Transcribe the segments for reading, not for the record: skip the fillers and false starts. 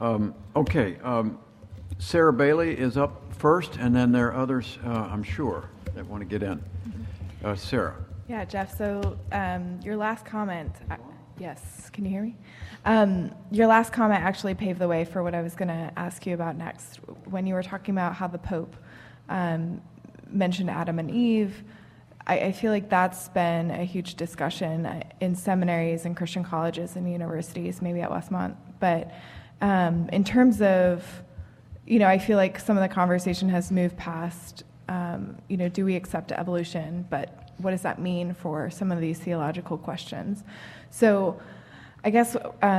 Okay. Sarah Bailey is up first, and then there are others, I'm sure, that want to get in. Sarah. Yeah, Jeff, so your last comment, yes, can you hear me? Your last comment actually paved the way for what I was going to ask you about next. When you were talking about how the Pope mentioned Adam and Eve, I feel like that's been a huge discussion in seminaries and Christian colleges and universities, maybe at Westmont. But in terms of, I feel like some of the conversation has moved past, do we accept evolution? But what does that mean for some of these theological questions? So I guess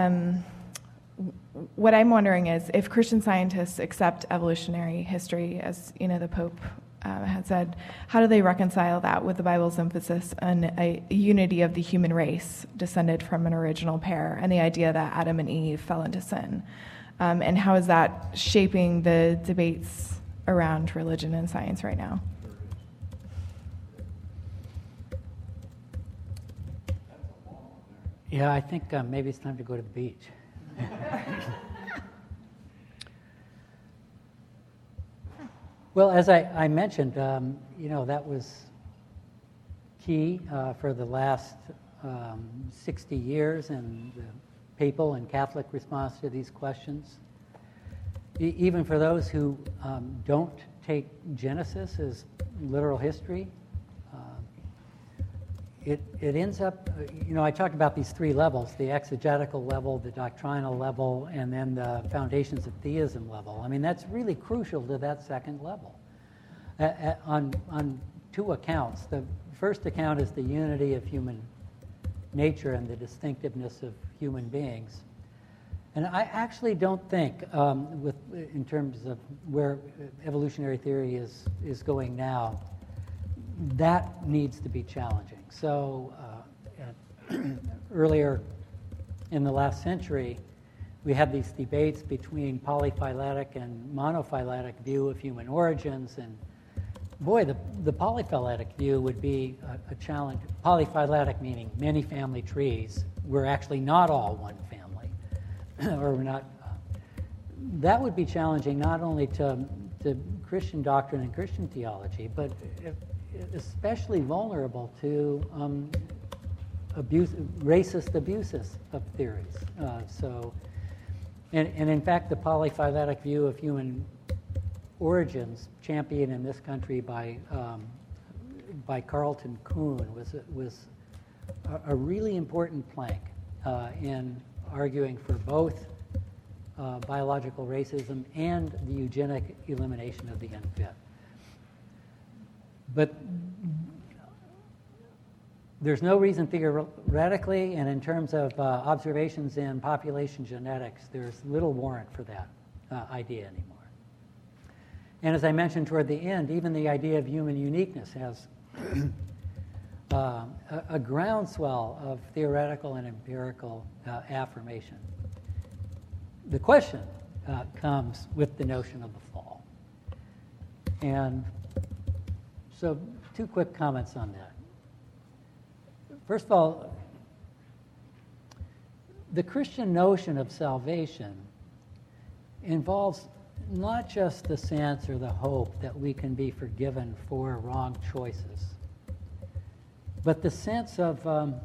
what I'm wondering is if Christian scientists accept evolutionary history, as the Pope had said, how do they reconcile that with the Bible's emphasis on a unity of the human race descended from an original pair and the idea that Adam and Eve fell into sin? And how is that shaping the debates around religion and science right now? Yeah, I think maybe it's time to go to the beach. Well, as I mentioned, that was key for the last 60 years in the papal and Catholic response to these questions. Even for those who don't take Genesis as literal history, it ends up, I talked about these three levels, the exegetical level, the doctrinal level, and then the foundations of theism level. I mean, that's really crucial to that second level on two accounts. The first account is the unity of human nature and the distinctiveness of human beings. And I actually don't think, in terms of where evolutionary theory is going now, that needs to be challenging. So earlier in the last century, we had these debates between polyphyletic and monophyletic view of human origins, and boy, the polyphyletic view would be a challenge. Polyphyletic meaning many family trees. We're actually not all one family, or we're not. That would be challenging not only to Christian doctrine and Christian theology, but especially vulnerable to racist abuses of theories. And in fact, the polyphyletic view of human origins, championed in this country by Carlton Kuhn, was a really important plank in arguing for both biological racism and the eugenic elimination of the unfit. But there's no reason theoretically, and in terms of observations in population genetics, there's little warrant for that idea anymore. And as I mentioned toward the end, even the idea of human uniqueness has a groundswell of theoretical and empirical affirmation. The question comes with the notion of the fall. And so, two quick comments on that. First of all, the Christian notion of salvation involves not just the sense or the hope that we can be forgiven for wrong choices, but the sense of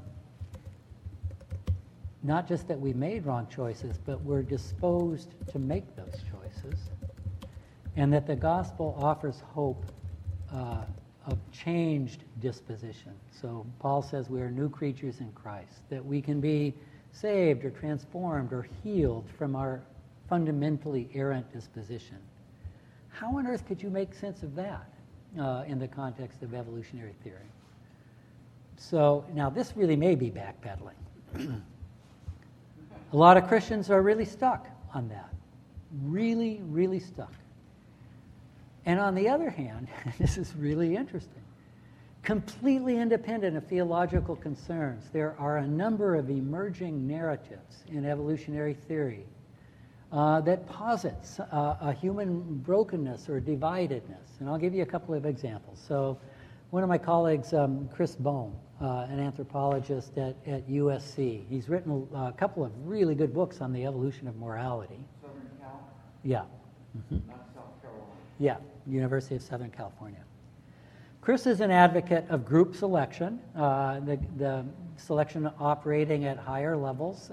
not just that we made wrong choices, but we're disposed to make those choices, and that the gospel offers hope of changed disposition. So Paul says we are new creatures in Christ, that we can be saved or transformed or healed from our fundamentally errant disposition. How on earth could you make sense of that in the context of evolutionary theory? So now this really may be backpedaling. A lot of Christians are really stuck on that. Really, really stuck. And on the other hand, this is really interesting, completely independent of theological concerns, there are a number of emerging narratives in evolutionary theory that posits a human brokenness or dividedness. And I'll give you a couple of examples. So One of my colleagues, Chris Bohm, an anthropologist at USC, he's written a couple of really good books on the evolution of morality. Southern Cal? Yeah. Not South Carolina. Yeah, University of Southern California. Chris is an advocate of group selection, the selection operating at higher levels.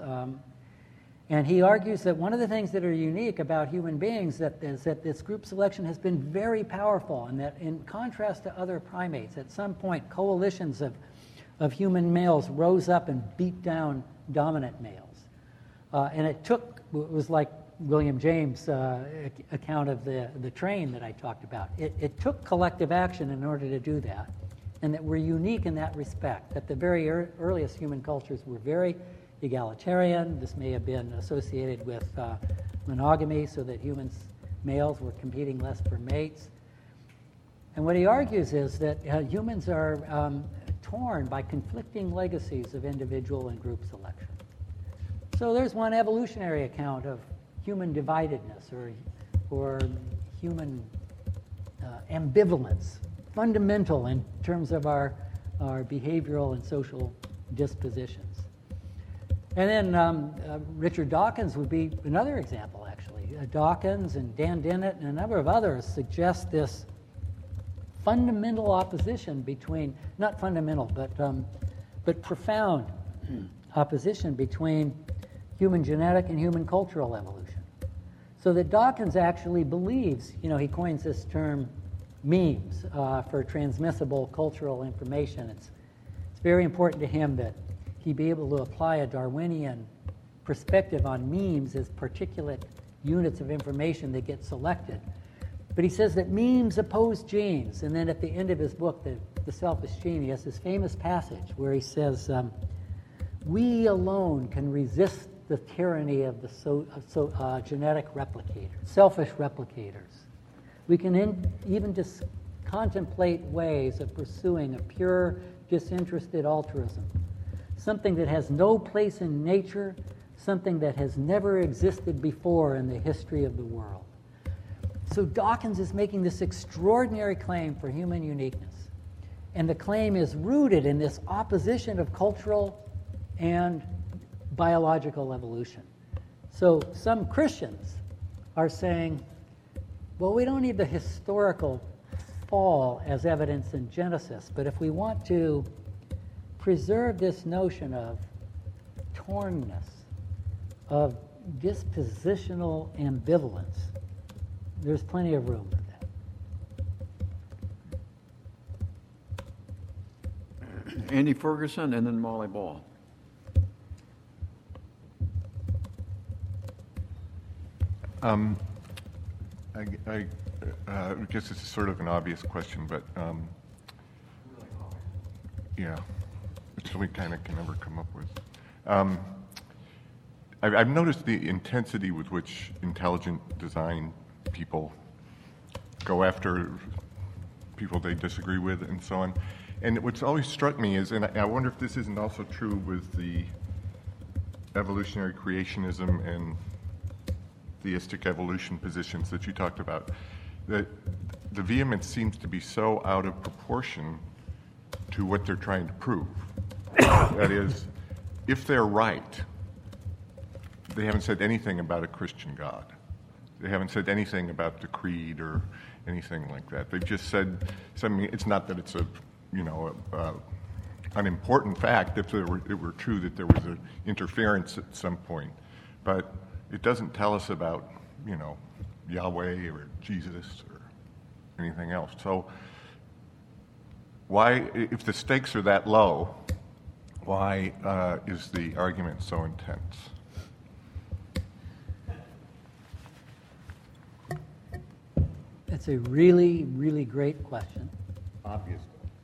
And he argues that one of the things that are unique about human beings is that this group selection has been very powerful, and that in contrast to other primates, at some point coalitions of human males rose up and beat down dominant males. And it was like William James' account of the train that I talked about. It took collective action in order to do that, and that we're unique in that respect, that the very earliest human cultures were very egalitarian. This may have been associated with monogamy, so that males were competing less for mates. And what he argues is that humans are torn by conflicting legacies of individual and group selection. So there's one evolutionary account of human dividedness or human ambivalence, fundamental in terms of our behavioral and social dispositions. And then Richard Dawkins would be another example, actually. Dawkins and Dan Dennett and a number of others suggest this fundamental opposition between, not fundamental, but profound opposition between human genetic and human cultural evolution. So that Dawkins actually believes, he coins this term memes for transmissible cultural information. It's very important to him that he be able to apply a Darwinian perspective on memes as particulate units of information that get selected. But he says that memes oppose genes. And then at the end of his book, The Selfish Gene, he has this famous passage where he says, we alone can resist the tyranny of the genetic replicators, selfish replicators. We can even just contemplate ways of pursuing a pure, disinterested altruism, something that has no place in nature, something that has never existed before in the history of the world. So Dawkins is making this extraordinary claim for human uniqueness. And the claim is rooted in this opposition of cultural and biological evolution. So some Christians are saying, well, we don't need the historical fall as evidence in Genesis, but if we want to preserve this notion of tornness, of dispositional ambivalence, there's plenty of room for that. Andy Ferguson and then Molly Ball. I guess it's sort of an obvious question, but yeah, which we kind of can never come up with. I've noticed the intensity with which intelligent design people go after people they disagree with and so on. And what's always struck me is, and I wonder if this isn't also true with the evolutionary creationism and theistic evolution positions that you talked about, that the vehemence seems to be so out of proportion to what they're trying to prove. That is, if they're right, they haven't said anything about a Christian God. They haven't said anything about the creed or anything like that. They've just said something. It's not that it's an important fact if it were true that there was an interference at some point, but it doesn't tell us about, Yahweh or Jesus or anything else. So why, if the stakes are that low, why is the argument so intense? It's a really, really great question. Obviously.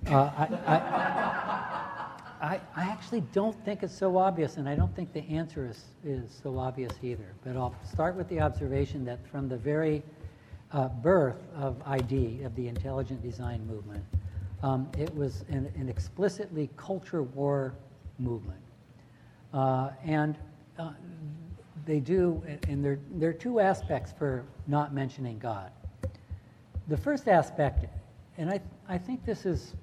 I actually don't think it's so obvious, and I don't think the answer is so obvious either. But I'll start with the observation that from the very birth of ID, of the intelligent design movement, it was an explicitly culture war movement. And they do, and there are two aspects for not mentioning God. The first aspect, and I think this is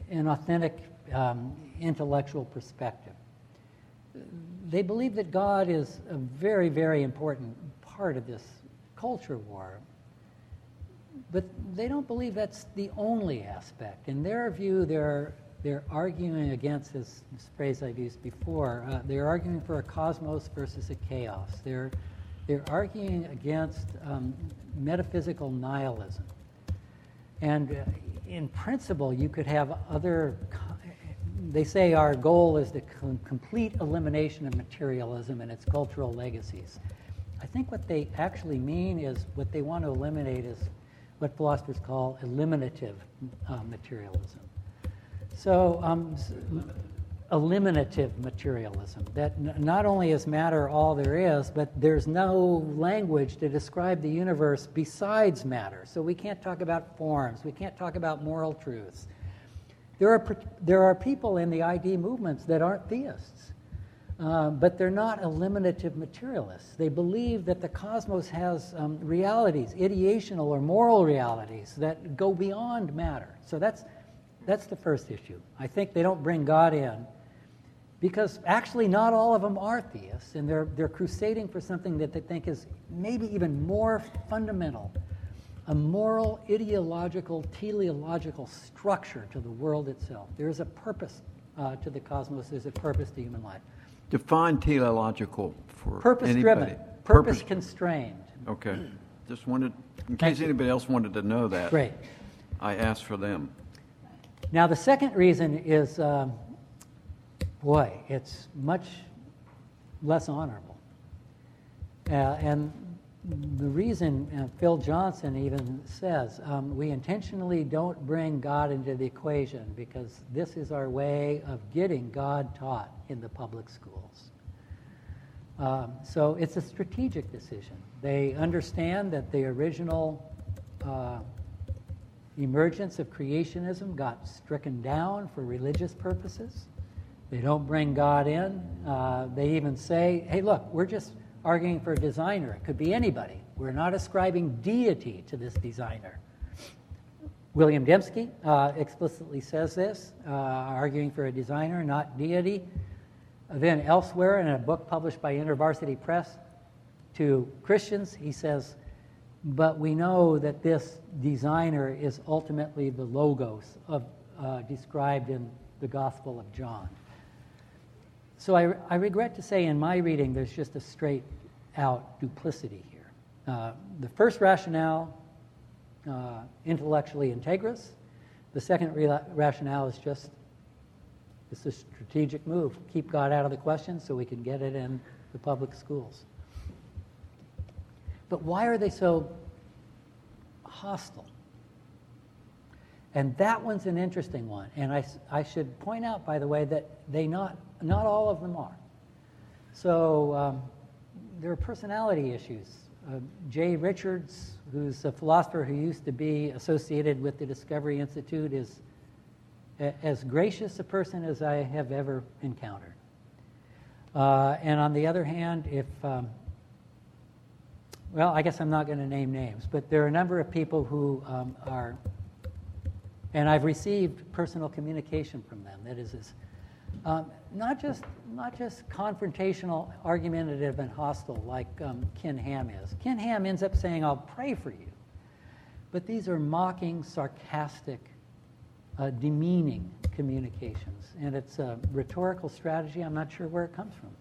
an authentic intellectual perspective. They believe that God is a very, very important part of this culture war, but they don't believe that's the only aspect. In their view, they're arguing against this phrase I've used before. They're arguing for a cosmos versus a chaos. They're arguing against metaphysical nihilism. And in principle, you could have other. They say our goal is the complete elimination of materialism and its cultural legacies. I think what they actually mean is what they want to eliminate is what philosophers call eliminative materialism. So, eliminative materialism, that not only is matter all there is, but there's no language to describe the universe besides matter. So we can't talk about forms, we can't talk about moral truths. There are people in the ID movements that aren't theists, but they're not eliminative materialists. They believe that the cosmos has realities, ideational or moral realities that go beyond matter. So that's the first issue. I think they don't bring God in because actually not all of them are theists, and they're crusading for something that they think is maybe even more fundamental, a moral, ideological, teleological structure to the world itself. There is a purpose to the cosmos. There's a purpose to human life. Define teleological for Purpose-driven, anybody. purpose-constrained. Okay. Just wanted, in case anybody else wanted to know that. Great. I asked for them. Now, the second reason is, it's much less honorable. And the reason, Phil Johnson even says, we intentionally don't bring God into the equation because this is our way of getting God taught in the public schools. So it's a strategic decision. They understand that the original emergence of creationism got stricken down for religious purposes. They don't bring God in. They even say, hey, look, we're just arguing for a designer. It could be anybody. We're not ascribing deity to this designer. William Dembski explicitly says this, arguing for a designer, not deity. Then elsewhere in a book published by InterVarsity Press to Christians, he says, but we know that this designer is ultimately the logos of, described in the Gospel of John. So I regret to say in my reading there's just a straight-out duplicity here. The first rationale, intellectually integrous. The second rationale is just it's a strategic move. Keep God out of the question so we can get it in the public schools. But why are they so hostile? And that one's an interesting one. And I should point out, by the way, that not all of them are. So there are personality issues. Jay Richards, who's a philosopher who used to be associated with the Discovery Institute, is as gracious a person as I have ever encountered. And on the other hand, I guess I'm not going to name names, but there are a number of people who are, and I've received personal communication from them. That is not just confrontational, argumentative, and hostile like Ken Ham is. Ken Ham ends up saying, "I'll pray for you," but these are mocking, sarcastic, demeaning communications, and it's a rhetorical strategy. I'm not sure where it comes from.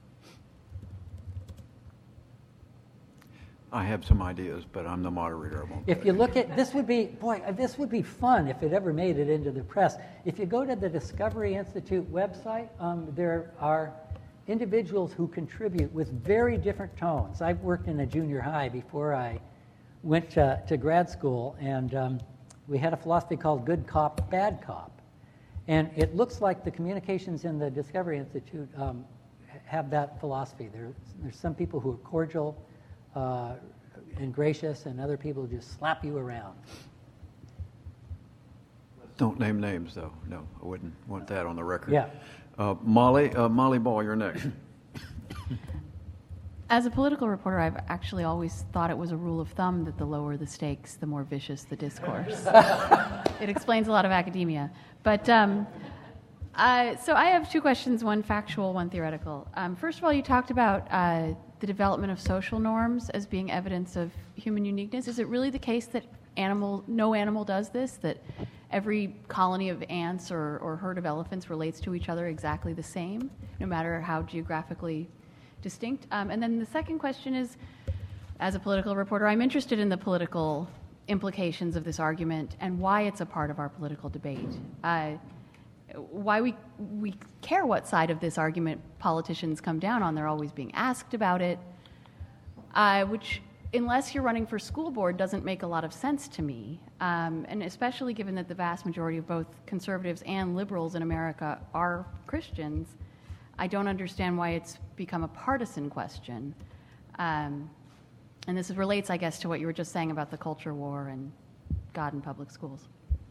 I have some ideas, but I'm the moderator. I won't. If you look at this would be fun if it ever made it into the press. If you go to the Discovery Institute website, there are individuals who contribute with very different tones. I've worked in a junior high before I went to grad school, and we had a philosophy called good cop, bad cop. And it looks like the communications in the Discovery Institute have that philosophy. There's some people who are cordial and gracious, and other people who just slap you around. Don't name names, though. No, I wouldn't want that on the record. Yeah. Molly Ball, you're next. As a political reporter, I've actually always thought it was a rule of thumb that the lower the stakes, the more vicious the discourse. It explains a lot of academia. But so I have two questions, one factual, one theoretical. First of all, you talked about the development of social norms as being evidence of human uniqueness. Is it really the case that no animal does this, that every colony of ants or herd of elephants relates to each other exactly the same, no matter how geographically distinct? And then the second question is, as a political reporter, I'm interested in the political implications of this argument and why it's a part of our political debate. Why we care what side of this argument politicians come down on. They're always being asked about it, which, unless you're running for school board, doesn't make a lot of sense to me. And especially given that the vast majority of both conservatives and liberals in America are Christians, I don't understand why it's become a partisan question. And this relates, I guess, to what you were just saying about the culture war and God in public schools.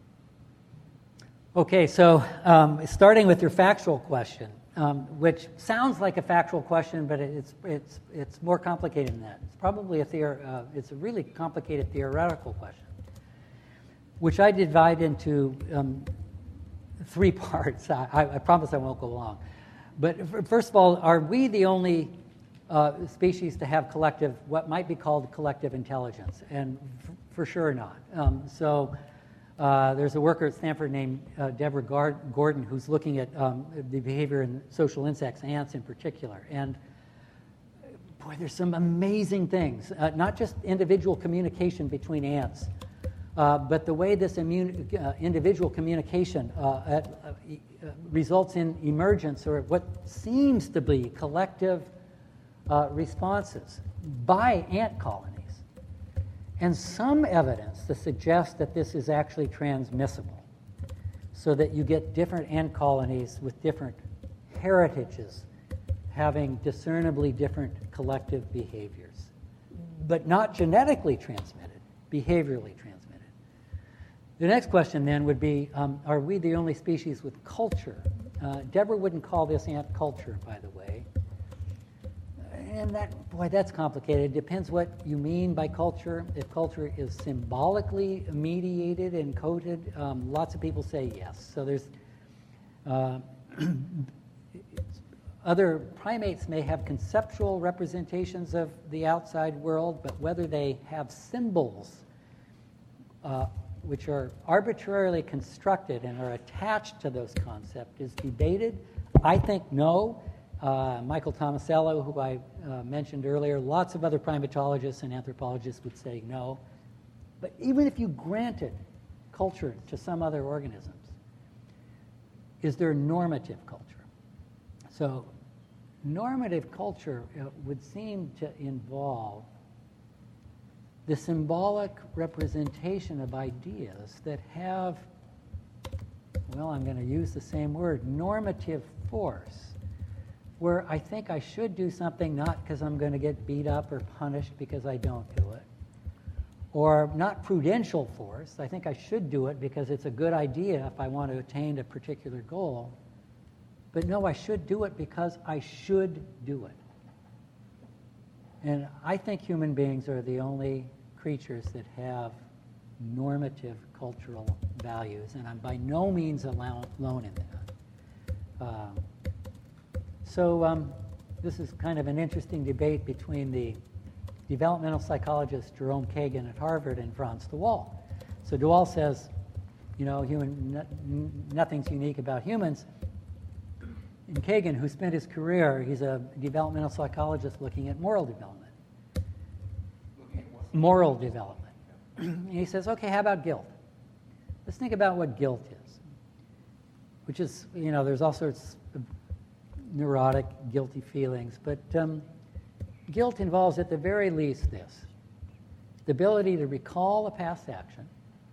Okay, so starting with your factual question, which sounds like a factual question, but it's more complicated than that. It's probably it's a really complicated theoretical question, which I divide into three parts. I promise I won't go long. But first of all, are we the only species to have what might be called collective intelligence? And for sure not. There's a worker at Stanford named Deborah Gordon who's looking at the behavior in social insects, ants in particular. And boy, there's some amazing things, not just individual communication between ants, but the way this individual communication results in emergence or what seems to be collective responses by ant colonies. And some evidence to suggest that this is actually transmissible, so that you get different ant colonies with different heritages having discernibly different collective behaviors, but not genetically transmitted, behaviorally transmitted. The next question then would be, are we the only species with culture? Deborah wouldn't call this ant culture, by the way. And that's complicated. It depends what you mean by culture. If culture is symbolically mediated and coded, lots of people say yes. So there's other primates may have conceptual representations of the outside world, but whether they have symbols which are arbitrarily constructed and are attached to those concepts is debated. I think no. Michael Tomasello, who I mentioned earlier, lots of other primatologists and anthropologists would say no. But even if you granted culture to some other organisms, is there normative culture? So normative culture would seem to involve the symbolic representation of ideas that have, well, I'm going to use the same word, normative force, where I think I should do something not because I'm going to get beat up or punished because I don't do it, or not prudential force. I think I should do it because it's a good idea if I want to attain a particular goal. But no, I should do it because I should do it. And I think human beings are the only creatures that have normative cultural values, and I'm by no means alone in that. So this is kind of an interesting debate between the developmental psychologist Jerome Kagan at Harvard and Frans de Waal. So de Waal says, you know, nothing's unique about humans. And Kagan, who spent his career, he's a developmental psychologist looking at moral development. Moral development. And he says, okay, how about guilt? Let's think about what guilt is, which is, you know, there's all sorts of neurotic, guilty feelings, but guilt involves at the very least this: the ability to recall a past action,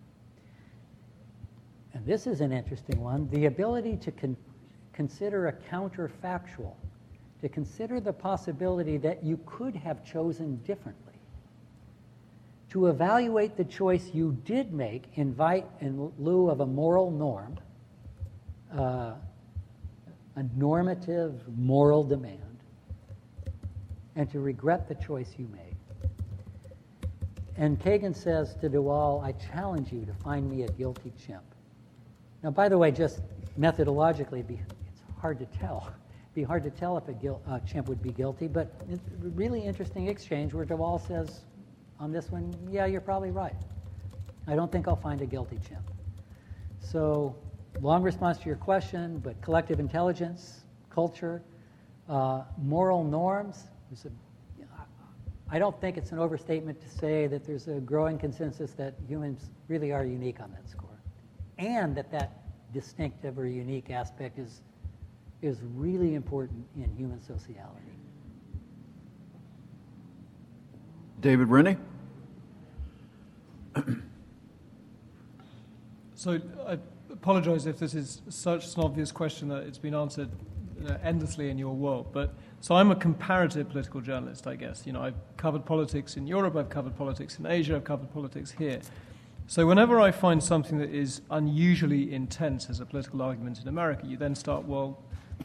and this is an interesting one, the ability to consider a counterfactual, to consider the possibility that you could have chosen differently, to evaluate the choice you did make in lieu of a moral norm, a normative moral demand, and to regret the choice you made. And Kagan says to de Waal, I challenge you to find me a guilty chimp. Now, by the way, just methodologically, it's hard to tell. It'd be hard to tell if a chimp would be guilty, but it's a really interesting exchange where de Waal says, on this one, yeah, you're probably right. I don't think I'll find a guilty chimp. So, long response to your question, but collective intelligence, culture, moral norms. I don't think it's an overstatement to say that there's a growing consensus that humans really are unique on that score, and that distinctive or unique aspect is really important in human sociality. David Rennie? So I apologize if this is such an obvious question that it's been answered endlessly in your world, but so I'm a comparative political journalist, I guess. You know, I've covered politics in Europe, I've covered politics in Asia, I've covered politics here. So whenever I find something that is unusually intense as a political argument in America, you then start, well,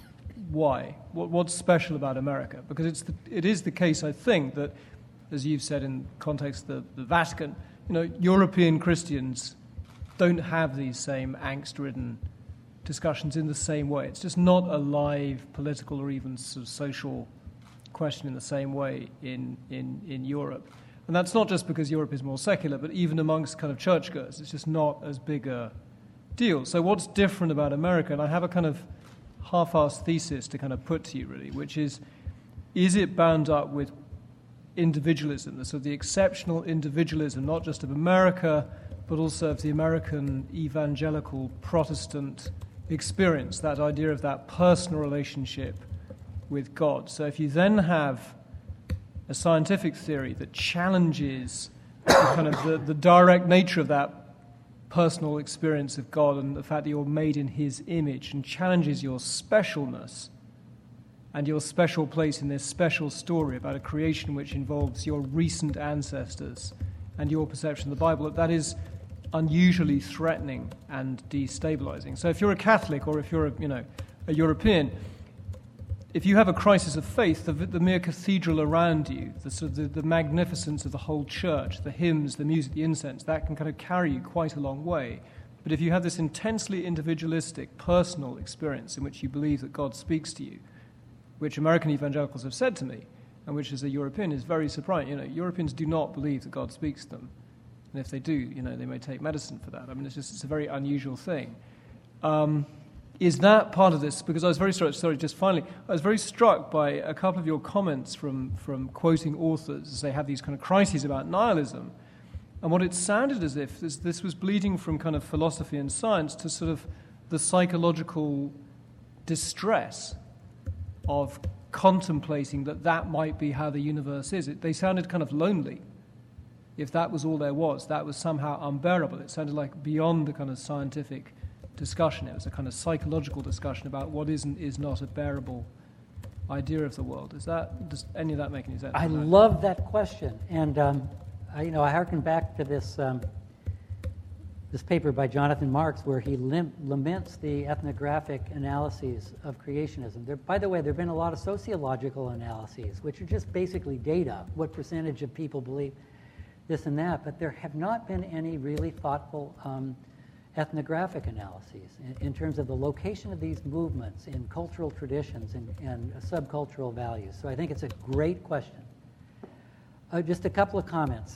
why? What's special about America? Because it is the case, I think, that, as you've said in context of the Vatican, you know, European Christians don't have these same angst-ridden discussions in the same way. It's just not a live political or even sort of social question in the same way in Europe. And that's not just because Europe is more secular, but even amongst kind of churchgoers, it's just not as big a deal. So what's different about America? And I have a kind of half-assed thesis to kind of put to you, really, which is it bound up with individualism, the sort of the exceptional individualism, not just of America, but also of the American evangelical Protestant experience, that idea of that personal relationship with God. So if you then have a scientific theory that challenges kind of the direct nature of that personal experience of God and the fact that you're made in His image, and challenges your specialness and your special place in this special story about a creation which involves your recent ancestors and your perception of the Bible, that is unusually threatening and destabilizing. So if you're a Catholic or if you're a European, if you have a crisis of faith, the mere cathedral around you, the magnificence of the whole church, the hymns, the music, the incense, that can kind of carry you quite a long way. But if you have this intensely individualistic, personal experience in which you believe that God speaks to you, which American evangelicals have said to me, and which as a European is very surprising. You know, Europeans do not believe that God speaks to them. And if they do, you know, they may take medicine for that. I mean, it's a very unusual thing. Is that part of this? Because I was very struck by a couple of your comments from quoting authors as they have these kind of crises about nihilism. And what it sounded as if this was bleeding from kind of philosophy and science to sort of the psychological distress of contemplating that might be how the universe is. They sounded kind of lonely. If that was all there was, that was somehow unbearable. It sounded like beyond the kind of scientific discussion. It was a kind of psychological discussion about what is and is not a bearable idea of the world. Does any of that make any sense? I love that question, and I harken back to this paper by Jonathan Marks where he laments the ethnographic analyses of creationism. By the way, there have been a lot of sociological analyses, which are just basically data, what percentage of people believe this and that, but there have not been any really thoughtful ethnographic analyses in terms of the location of these movements in cultural traditions and subcultural values. So I think it's a great question. Just a couple of comments.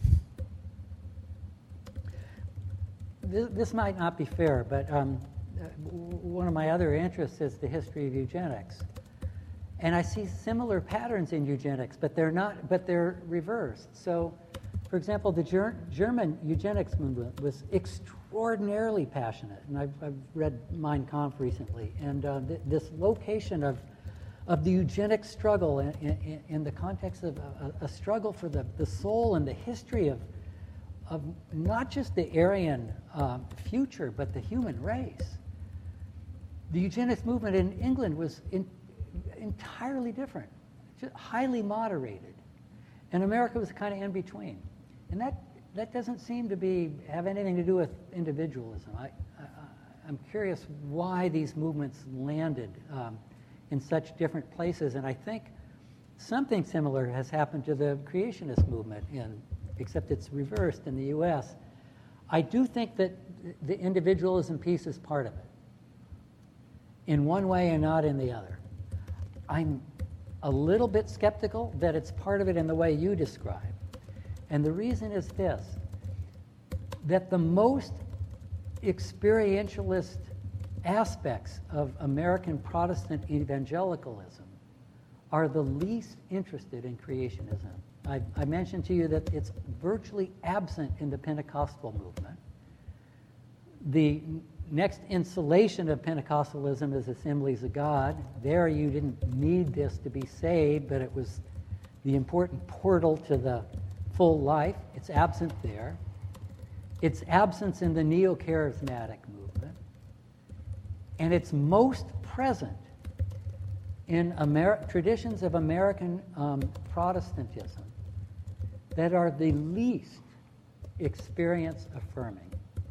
This might not be fair, but one of my other interests is the history of eugenics. And I see similar patterns in eugenics, but they're reversed. So, for example, the German eugenics movement was extraordinarily passionate, and I've read Mein Kampf recently, and this location of the eugenics struggle in the context of a struggle for the soul and the history of not just the Aryan future, but the human race. The eugenics movement in England was entirely different, just highly moderated, and America was kind of in between. And that doesn't seem to have anything to do with individualism. I'm curious why these movements landed in such different places, and I think something similar has happened to the creationist movement, except it's reversed in the U.S. I do think that the individualism piece is part of it, in one way and not in the other. I'm a little bit skeptical that it's part of it in the way you describe. And the reason is this, that the most experientialist aspects of American Protestant evangelicalism are the least interested in creationism. I mentioned to you that it's virtually absent in the Pentecostal movement. The next insulation of Pentecostalism is Assemblies of God. There you didn't need this to be saved, but it was the important portal to the full life. It's absent there. Its absence in the neo-charismatic movement. And it's most present in traditions of American Protestantism that are the least experience affirming.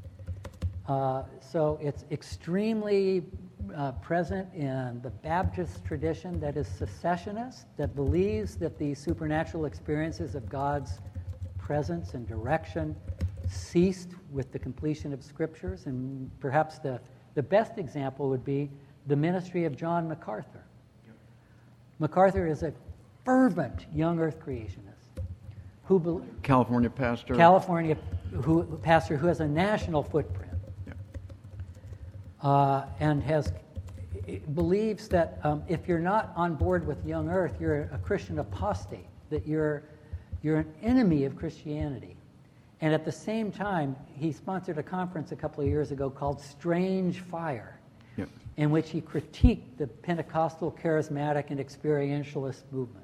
So it's extremely present in the Baptist tradition that is cessationist, that believes that the supernatural experiences of God's presence and direction ceased with the completion of Scriptures. And perhaps the best example would be the ministry of John MacArthur. MacArthur is a fervent young earth creationist who California pastor. Pastor who has a national footprint. And believes that if you're not on board with young earth, you're a Christian apostate, that you're an enemy of Christianity. And at the same time, he sponsored a conference a couple of years ago called Strange Fire, in which he critiqued the Pentecostal, charismatic, and experientialist movement.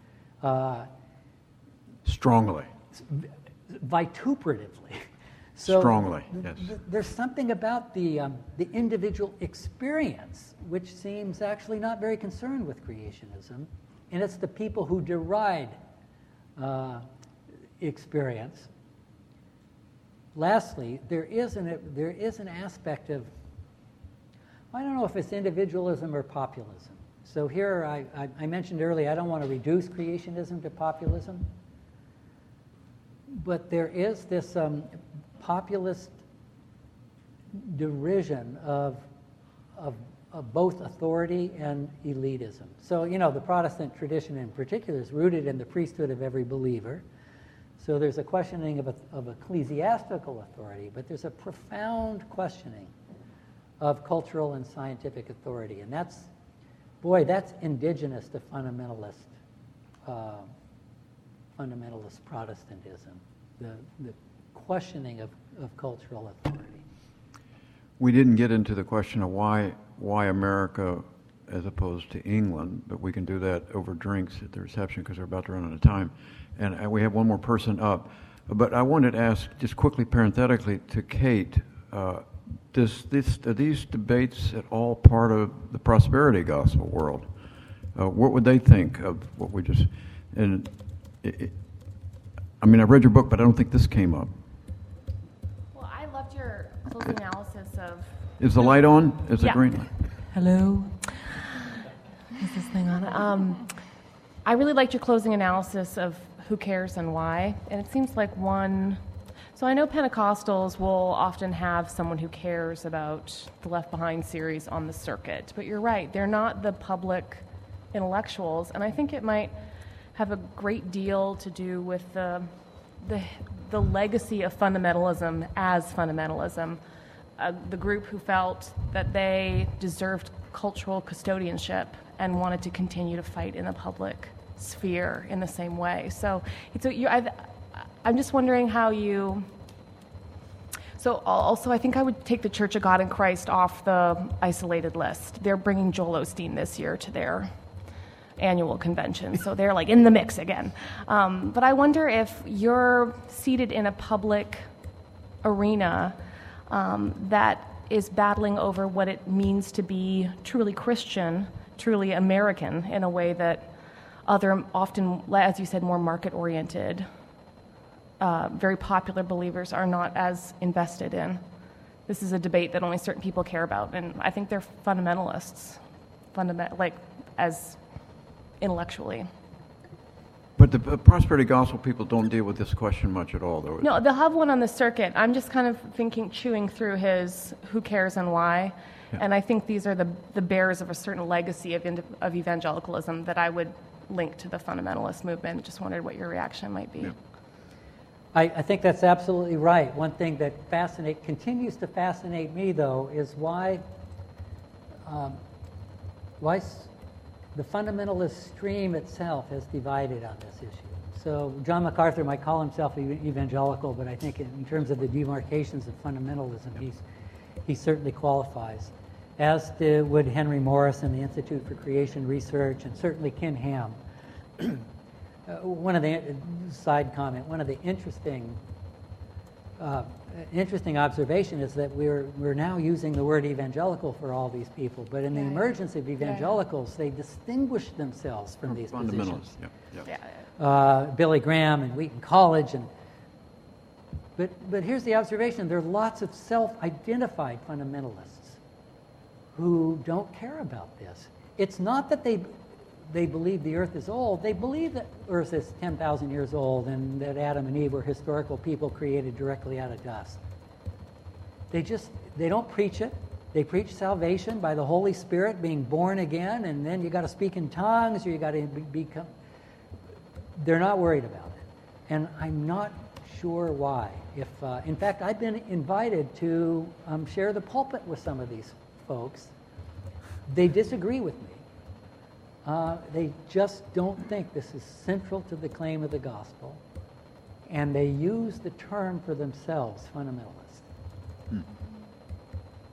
Strongly. Vituperatively. So strongly, yes. There's something about the individual experience which seems actually not very concerned with creationism, and it's the people who deride experience. Lastly, there is an aspect of, I don't know if it's individualism or populism. So here I mentioned earlier, I don't want to reduce creationism to populism, but there is this populist derision of both authority and elitism. So, the Protestant tradition in particular is rooted in the priesthood of every believer. So there's a questioning of ecclesiastical authority, but there's a profound questioning of cultural and scientific authority. And that's indigenous to fundamentalist Protestantism, the questioning of cultural authority. We didn't get into the question of why America as opposed to England, but we can do that over drinks at the reception because we're about to run out of time. And we have one more person up. But I wanted to ask, just quickly, parenthetically, to Kate, are these debates at all part of the prosperity gospel world? What would they think of what we just... I've read your book, but I don't think this came up. Well, I loved your closing analysis of... Is the light on? Is the green light? Hello? Is this thing on? I really liked your closing analysis of who cares and why. And it seems like so I know Pentecostals will often have someone who cares about the Left Behind series on the circuit. But you're right, they're not the public intellectuals. And I think it might have a great deal to do with the legacy of fundamentalism as fundamentalism. The group who felt that they deserved cultural custodianship and wanted to continue to fight in the public sphere in the same way. So I'm just wondering how you... So also, I think I would take the Church of God in Christ off the isolated list. They're bringing Joel Osteen this year to their annual convention, so they're like in the mix again. But I wonder if you're seated in a public arena that is battling over what it means to be truly Christian, truly American, in a way that other, often, as you said, more market-oriented, very popular believers are not as invested in. This is a debate that only certain people care about, and I think they're fundamentalists, as intellectually. But the prosperity gospel people don't deal with this question much at all, though. No, they'll have one on the circuit. I'm just kind of chewing through his who cares and why. Yeah. And I think these are the bearers of a certain legacy of evangelicalism that I would link to the fundamentalist movement. Just wondered what your reaction might be. Yeah. I think that's absolutely right. One thing that continues to fascinate me, though, is why the fundamentalist stream itself has divided on this issue. So John MacArthur might call himself evangelical, but I think in terms of the demarcations of fundamentalism, he certainly qualifies, as would Henry Morris and the Institute for Creation Research, and certainly Ken Ham. One of the interesting observation is that we're now using the word evangelical for all these people, but in the emergence of evangelicals, they distinguish themselves from these fundamentalists. positions. Yeah. Billy Graham and Wheaton College, but here's the observation: there are lots of self-identified fundamentalists who don't care about this. It's not that they believe the earth is old. They believe that earth is 10,000 years old and that Adam and Eve were historical people created directly out of dust. They don't preach it. They preach salvation by the Holy Spirit, being born again, and then you got to speak in tongues, or you got to become. They're not worried about it, and I'm not sure why. In fact, I've been invited to share the pulpit with some of these folks. They disagree with me. They just don't think this is central to the claim of the gospel, and they use the term for themselves, fundamentalist.